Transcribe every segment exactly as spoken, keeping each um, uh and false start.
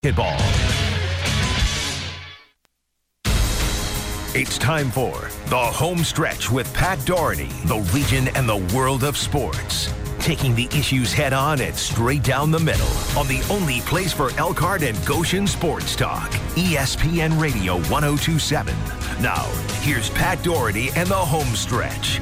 Basketball. It's time for the home stretch with Pat Doherty, the region and the world of sports. Taking the issues head on and straight down the middle on the only place for Elkhart and Goshen sports talk, E S P N Radio one oh two point seven. Now, here's Pat Doherty and the home stretch.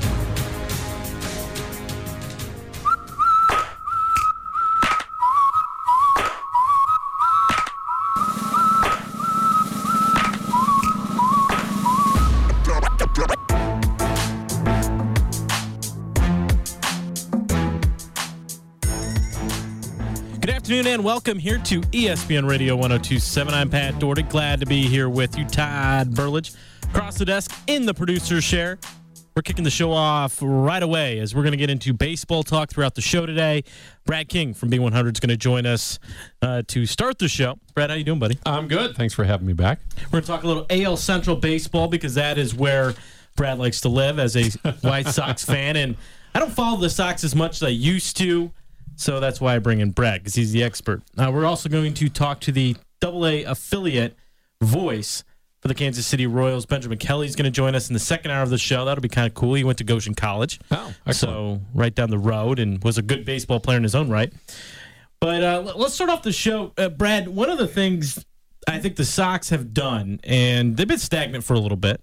Good afternoon and welcome here to E S P N Radio one oh two point seven. I'm Pat Doherty. Glad to be here with you. Todd Burlage across the desk in the producer's chair. We're kicking the show off right away as we're going to get into baseball talk throughout the show today. Brad King from B one hundred is going to join us uh, to start the show. Brad, how you doing, buddy? I'm good. Thanks for having me back. We're going to talk a little A L Central baseball because that is where Brad likes to live as a White Sox fan. And I don't follow the Sox as much as I used to. So that's why I bring in Brad, because he's the expert. Uh, we're also going to talk to the double A affiliate voice for the Kansas City Royals. Benjamin Kelly's going to join us in the second hour of the show. That'll be kind of cool. He went to Goshen College. Oh, excellent. So right down the road and was a good baseball player in his own right. But uh, let's start off the show. Uh, Brad, one of the things I think the Sox have done, and they've been stagnant for a little bit.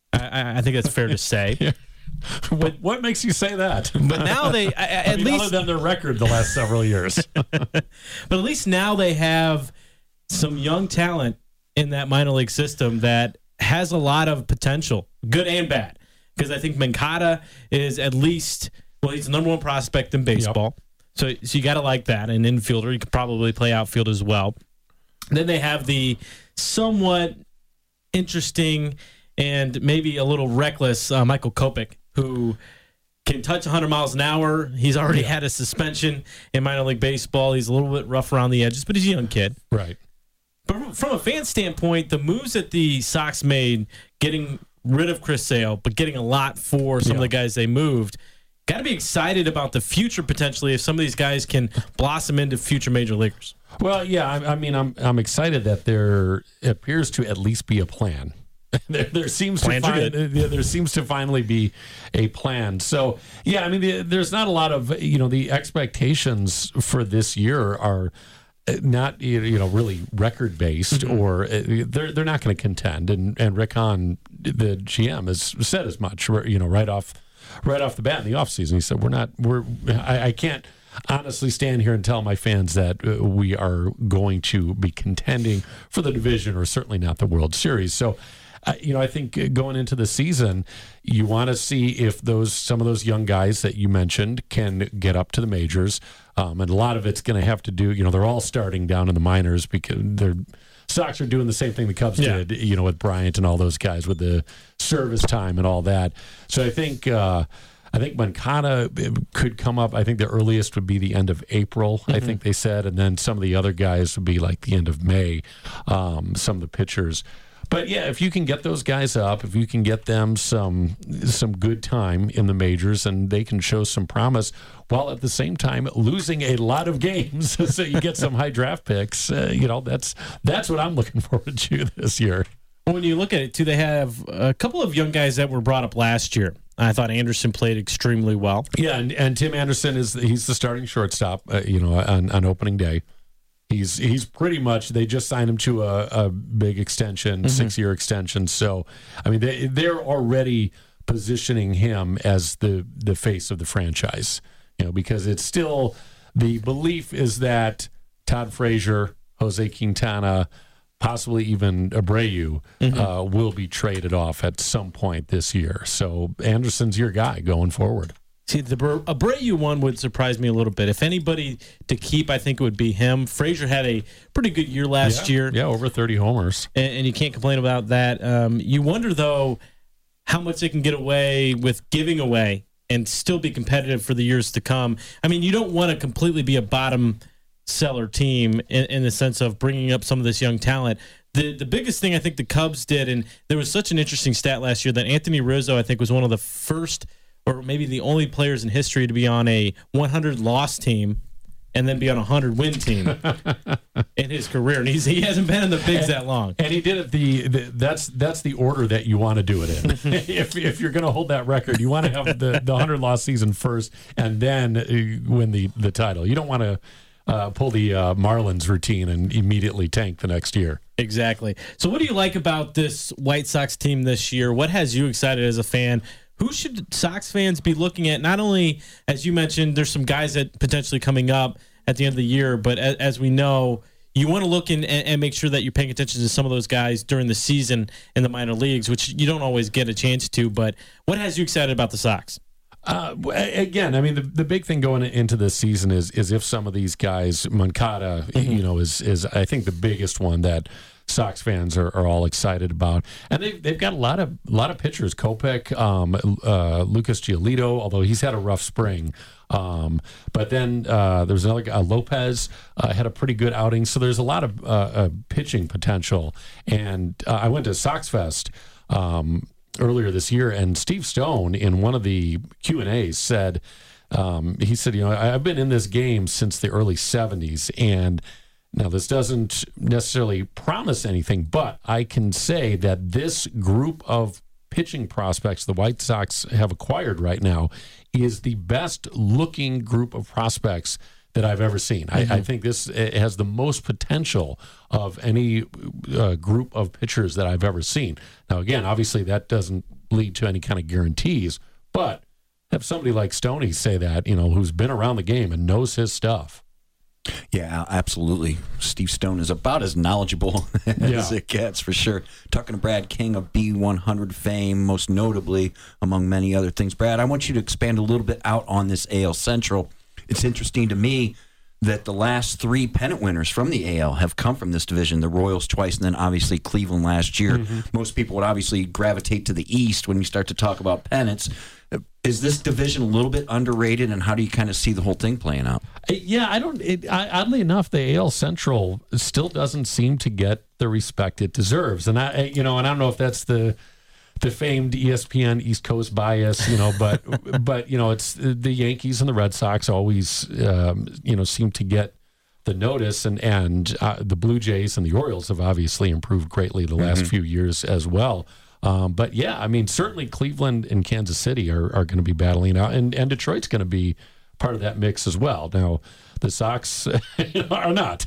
I, I think that's fair to say. Yeah. What, what makes you say that? But now they, at I mean, least, other than their record the last several years. but at least now they have some young talent in that minor league system that has a lot of potential, good and bad. Because I think Mancata is at least, well, he's the number one prospect in baseball. Yep. So, so you got to like that. An infielder, you could probably play outfield as well. Then they have the somewhat interesting and maybe a little reckless uh, Michael Kopech, who can touch one hundred miles an hour. He's already yeah. had a suspension in minor league baseball. He's a little bit rough around the edges, but he's a young kid. Right. But from a fan standpoint, the moves that the Sox made, getting rid of Chris Sale, but getting a lot for some yeah. of the guys they moved, got to be excited about the future potentially if some of these guys can blossom into future major leaguers. Well, yeah, I, I mean, I'm I'm excited that there appears to at least be a plan. There, there seems to find, there seems to finally be a plan. So yeah, I mean, the, there's not a lot of you know the expectations for this year are not you know really record based mm-hmm. or they're they're not going to contend. And and Rick Hahn, the G M, has said as much. You know, right off right off the bat in the offseason, he said we're not we're I, I can't honestly stand here and tell my fans that uh, we are going to be contending for the division or certainly not the World Series. So. Uh, you know, I think going into the season, you want to see if those some of those young guys that you mentioned can get up to the majors, um, and a lot of it's going to have to do. You know, they're all starting down in the minors because their Sox are doing the same thing the Cubs yeah. did. You know, with Bryant and all those guys with the service time and all that. So I think uh, I think Mancata could come up. I think the earliest would be the end of April. Mm-hmm. I think they said, and then some of the other guys would be like the end of May. Um, some of the pitchers. But yeah, if you can get those guys up, if you can get them some some good time in the majors, and they can show some promise, while at the same time losing a lot of games, so you get some high draft picks. Uh, you know, that's that's what I'm looking forward to this year. When you look at it, too, they have a couple of young guys that were brought up last year. I thought Anderson played extremely well. Yeah, and, and Tim Anderson is he's the starting shortstop. Uh, you know, on, on opening day. He's he's pretty much, they just signed him to a, a big extension, mm-hmm. six-year extension. So, I mean, they, they're already positioning him as the, the face of the franchise, you know, because it's still, the belief is that Todd Frazier, Jose Quintana, possibly even Abreu mm-hmm. uh, will be traded off at some point this year. So, Anderson's your guy going forward. See, the Abreu one would surprise me a little bit. If anybody to keep, I think it would be him. Frazier had a pretty good year last yeah, year. Yeah, over thirty homers. And, and you can't complain about that. Um, you wonder, though, how much they can get away with giving away and still be competitive for the years to come. I mean, you don't want to completely be a bottom seller team in, in the sense of bringing up some of this young talent. The the biggest thing I think the Cubs did, and there was such an interesting stat last year that Anthony Rizzo, I think, was one of the first or maybe the only players in history to be on a one hundred loss team and then be on a hundred-win team in his career. And he's, he hasn't been in the bigs and, that long. And he did it the, the that's that's the order that you want to do it in. if if you're going to hold that record, you want to have the the hundred-loss season first, and then win the the title. You don't want to uh, pull the uh, Marlins routine and immediately tank the next year. Exactly. So, what do you like about this White Sox team this year? What has you excited as a fan? Who should Sox fans be looking at? Not only, as you mentioned, there's some guys that potentially coming up at the end of the year, but as, as we know, you want to look in and, and make sure that you're paying attention to some of those guys during the season in the minor leagues, which you don't always get a chance to. But what has you excited about the Sox? Uh, again, I mean, the, the big thing going into this season is is if some of these guys, Moncada, mm-hmm. you know, is is I think the biggest one that Sox fans are, are all excited about, and they've they've got a lot of a lot of pitchers. Kopech, um, uh, Lucas Giolito, although he's had a rough spring, um, but then uh, there's another guy, Lopez, uh, had a pretty good outing. So there's a lot of uh, uh, pitching potential. And uh, I went to Sox Fest um, earlier this year, and Steve Stone in one of the Q and A's said, um, he said, you know, I've been in this game since the early seventies, and now, this doesn't necessarily promise anything, but I can say that this group of pitching prospects the White Sox have acquired right now is the best looking group of prospects that I've ever seen. Mm-hmm. I, I think this has the most potential of any uh, group of pitchers that I've ever seen. Now, again, obviously that doesn't lead to any kind of guarantees, but have somebody like Stoney say that, you know, who's been around the game and knows his stuff. Yeah, absolutely. Steve Stone is about as knowledgeable as yeah. it gets, for sure. Talking to Brad King of B one hundred fame, most notably, among many other things. Brad, I want you to expand a little bit out on this A L Central. It's interesting to me that the last three pennant winners from the A L have come from this division, the Royals twice, and then obviously Cleveland last year. Mm-hmm. Most people would obviously gravitate to the East when you start to talk about pennants. Is this division a little bit underrated, and how do you kind of see the whole thing playing out? Yeah, I don't. It, I, oddly enough, the A L Central still doesn't seem to get the respect it deserves, and I, you know, and I don't know if that's the the famed E S P N East Coast bias, you know, but but you know, it's the Yankees and the Red Sox always, um, you know, seem to get the notice, and and uh, the Blue Jays and the Orioles have obviously improved greatly the last mm-hmm. few years as well. Um, but yeah, I mean, certainly Cleveland and Kansas City are, are going to be battling out, and, and Detroit's going to be part of that mix as well. Now, the Sox you know, are not,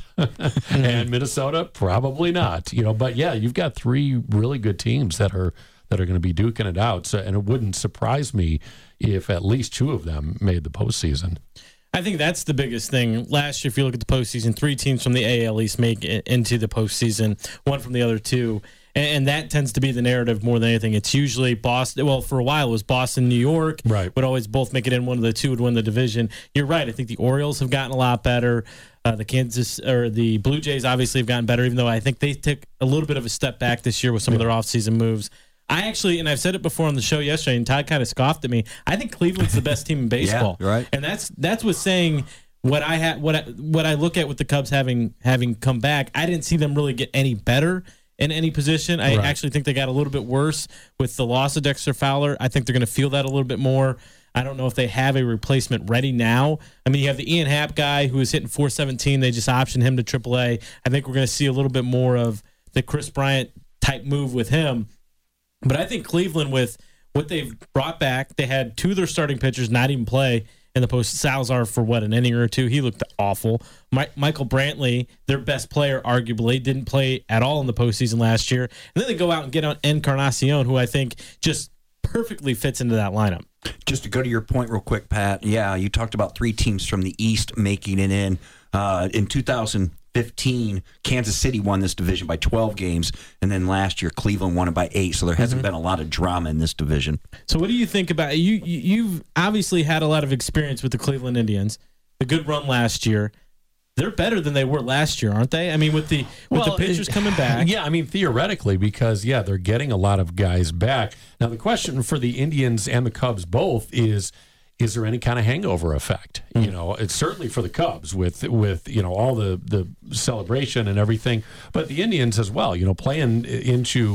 and Minnesota probably not. You know, but yeah, you've got three really good teams that are that are going to be duking it out. So, and it wouldn't surprise me if at least two of them made the postseason. I think that's the biggest thing. Last year, if you look at the postseason, three teams from the A L East make it into the postseason, one from the other two. And that tends to be the narrative more than anything. It's usually Boston. Well, for a while, it was Boston, New York. Right. Would always both make it in. One of the two would win the division. You're right. I think the Orioles have gotten a lot better. Uh, the Kansas or the Blue Jays obviously have gotten better, even though I think they took a little bit of a step back this year with some yeah. of their offseason moves. I actually, and I've said it before on the show yesterday, and Todd kind of scoffed at me. I think Cleveland's the best team in baseball. Yeah, right. And that's that's what saying what I ha- what I, what I look at with the Cubs having having come back. I didn't see them really get any better in any position. I right. actually think they got a little bit worse with the loss of Dexter Fowler. I think they're going to feel that a little bit more. I don't know if they have a replacement ready now. I mean, you have the Ian Happ guy who is hitting four seventeen. They just optioned him to triple A. I think we're going to see a little bit more of the Chris Bryant type move with him. But I think Cleveland, with what they've brought back, they had two of their starting pitchers not even play in the post. Salazar for what, an inning or two? He looked awful. My, Michael Brantley, their best player, arguably, didn't play at all in the postseason last year. And then they go out and get on Encarnacion, who I think just perfectly fits into that lineup. Just to go to your point real quick, Pat, yeah, you talked about three teams from the East making it in. Uh, in two thousand fifteen, Kansas City won this division by twelve games, and then last year Cleveland won it by eight. So there hasn't mm-hmm. been a lot of drama in this division. So what do you think about you? you you've obviously had a lot of experience with the Cleveland Indians. The good run last year. They're better than they were last year, aren't they? I mean, with the with well, the pitchers coming back. Yeah, I mean, theoretically, because, yeah, they're getting a lot of guys back. Now, the question for the Indians and the Cubs both is, is there any kind of hangover effect? Mm. You know, it's certainly for the Cubs with, with you know, all the, the celebration and everything, but the Indians as well, you know, playing into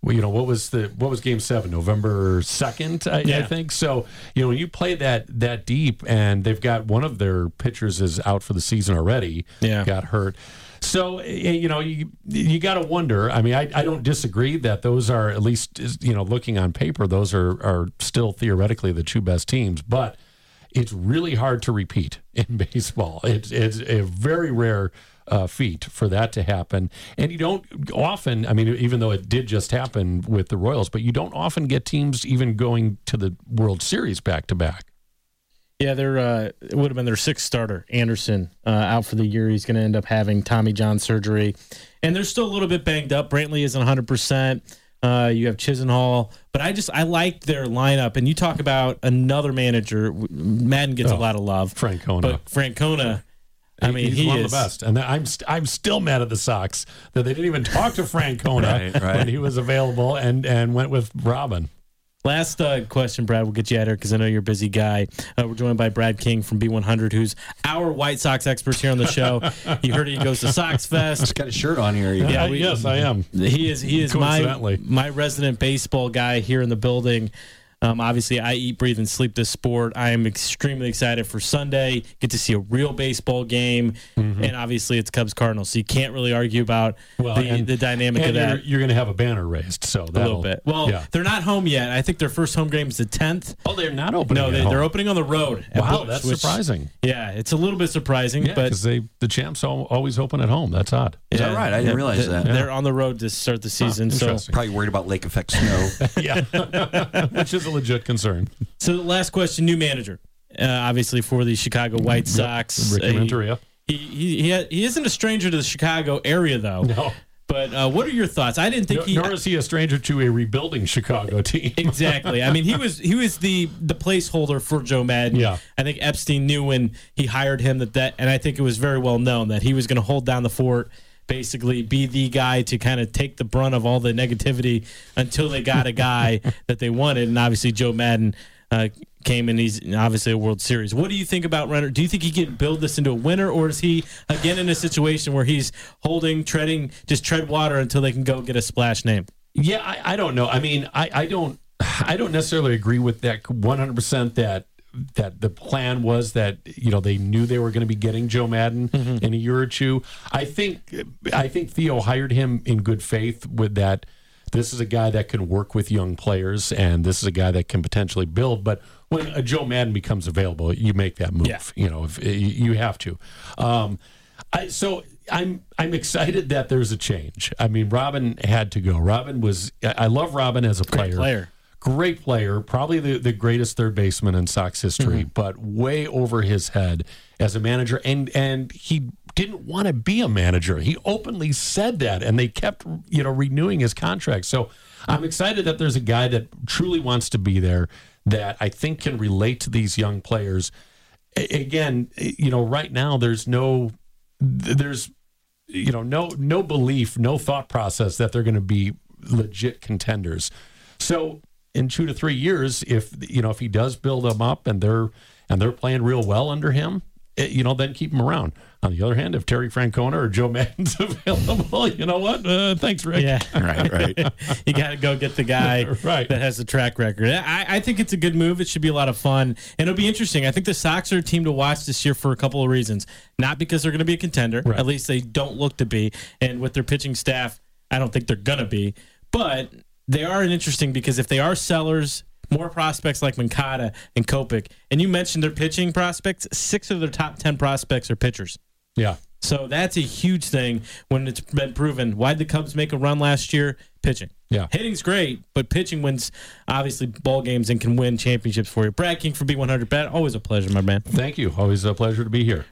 well, you know, what was the what was Game Seven? November second, I, Yeah. I think. So, you know, when you play that that deep, and they've got one of their pitchers is out for the season already. Yeah. Got hurt. So, you know, you you got to wonder. I mean, I, I don't disagree that those are, at least, you know, looking on paper, those are, are still theoretically the two best teams. But it's really hard to repeat in baseball. It's, it's a very rare uh, feat for that to happen. And you don't often, I mean, even though it did just happen with the Royals, but you don't often get teams even going to the World Series back to back. Yeah, they're, uh, it would have been their sixth starter, Anderson, uh, out for the year. He's going to end up having Tommy John surgery. And they're still a little bit banged up. Brantley isn't one hundred percent. Uh, you have Chisenhall. But I just, I like their lineup. And you talk about another manager. Madden gets Oh, a lot of love. Francona. But Francona, I mean, he's he one is of the best. And I'm st- I'm still mad at the Sox that they didn't even talk to Francona Right, right. when he was available and, and went with Robin. Last uh, question, Brad. We'll get you out here because I know you're a busy guy. Uh, we're joined by Brad King from B one hundred, who's our White Sox expert here on the show. You heard he goes to Sox Fest. He's got a shirt on here. Yeah, Uh, we- yes, I am. He is he is my Coincidentally. my resident baseball guy here in the building. Um, obviously, I eat, breathe, and sleep this sport. I am extremely excited for Sunday. Get to see a real baseball game, Mm-hmm. and obviously it's Cubs Cardinals, so you can't really argue about Well, the, and- the dynamic and of that. You're, you're going to have a banner raised, so A little that'll- bit. Well, yeah. they're not home yet. I think their first home game is the tenth. Oh, they're not opening. No, at they, home. they're opening on the road. at Wow, Busch, that's which- surprising. Yeah, it's a little bit surprising, Yeah, but because they the champs al- always open at home. That's odd. Is that right? I didn't realize they- that. They're on the road to start the season. so, interesting. Probably worried about lake effect snow. Yeah, which is a legit concern. so the last question: new manager, uh, obviously for the Chicago White Sox. Ricky Uh, Renteria. He he he, ha- he isn't a stranger to the Chicago area, though. No. But uh, what are your thoughts? I didn't think No, he. nor is he a stranger to a rebuilding Chicago team. Exactly. I mean, he was he was the the placeholder for Joe Madden. Yeah. I think Epstein knew when he hired him that that, and I think it was very well known that he was going to hold down the fort, basically be the guy to kind of take the brunt of all the negativity until they got a guy that they wanted, and obviously Joe Madden uh, came and he's obviously a World Series. What do you think about Renner? Do you think he can build this into a winner, or is he again in a situation where he's holding, treading, just tread water until they can go get a splash name? Yeah, I, I don't know. I mean, I, I don't I don't necessarily agree with that one hundred percent that that the plan was that, you know, they knew they were going to be getting Joe Madden Mm-hmm. in a year or two. I think I think Theo hired him in good faith with that. This is a guy that can work with young players, and this is a guy that can potentially build. But when a Joe Madden becomes available, you make that move. Yeah. You know, if you have to. Um, I, so I'm I'm excited that there's a change. I mean, Robin had to go. Robin was. I love Robin as a Great player. player. Great player, probably the, the greatest third baseman in Sox history, Mm-hmm. but way over his head as a manager. And and he didn't want to be a manager. He openly said that, and they kept, you know, renewing his contract. So I'm excited that there's a guy that truly wants to be there, that I think can relate to these young players. A- again, you know, right now there's no, there's, you know, no no belief, no thought process that they're going to be legit contenders. So in two to three years, if you know if he does build them up and they're and they're playing real well under him, it, you know, then keep him around. On the other hand, if Terry Francona or Joe Madden's available, you know what? Uh, thanks, Rick. Yeah. Right, right. You got to go get the guy Right. that has the track record. I, I think it's a good move. It should be a lot of fun. And it'll be interesting. I think the Sox are a team to watch this year for a couple of reasons. Not because they're going to be a contender. Right. At least they don't look to be. And with their pitching staff, I don't think they're going to be. But they are an interesting because if they are sellers, more prospects like Moncada and Kopech, and you mentioned their pitching prospects, six of their top ten prospects are pitchers. Yeah. So that's a huge thing when it's been proven. Why'd the Cubs make a run last year? Pitching. Yeah. Hitting's great, but pitching wins, obviously, ball games and can win championships for you. Brad King for B one hundred. Brad, always a pleasure, my man. Thank you. Always a pleasure to be here.